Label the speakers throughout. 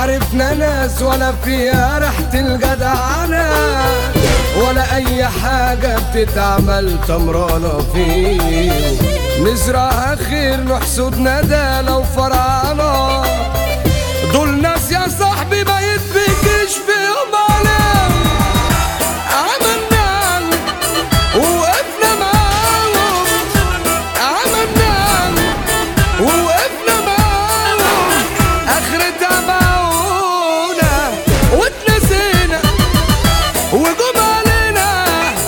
Speaker 1: عرفنا ناس ولا فيها ريحة الجدعنة، ولا أي حاجة بتتعمل تمرانة فيه. نزرعها خير نحصد ندالة وفرعانة، دول ناس يا صاحبي ما يتبكيش فيهم علام. عملنا ووقفنا معاهم، عملنا ووقفنا معاهم، آخرتها باعونا واتنسينا وجم علينا،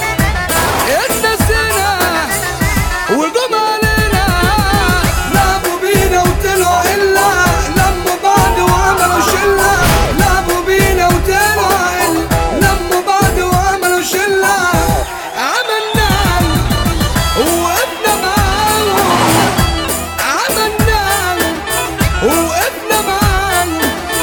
Speaker 1: اتنسينا وجم علينا. لعبوا بينا وطلعوا إلا، لموا بعض وعملوا شلة. لعبوا بينا وطلعوا إلا، لموا بعض وعملوا شلة. عملنا ووقفنا معاهم، عملنا ووقفنا معاهم.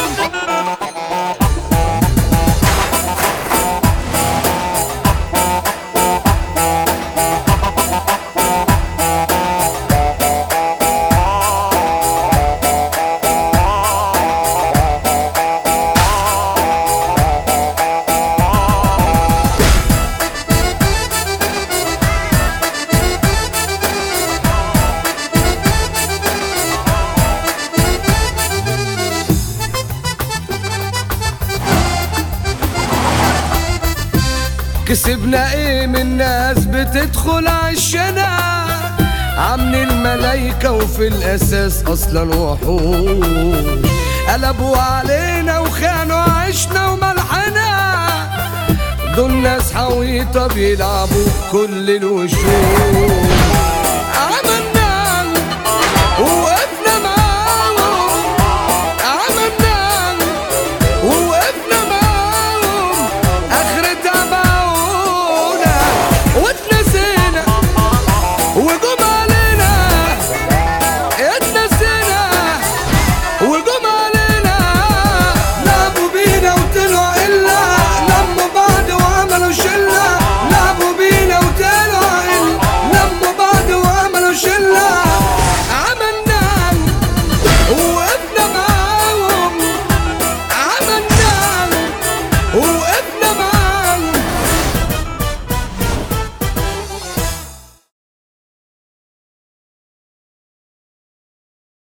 Speaker 1: كسبنا ايه من ناس بتدخل عشنا، عاملين الملايكة وفي الاساس اصلا وحوش. قلبوا علينا وخانوا عشنا وملحنا، دول ناس حويطة بيلعبوا بكل الوشوش.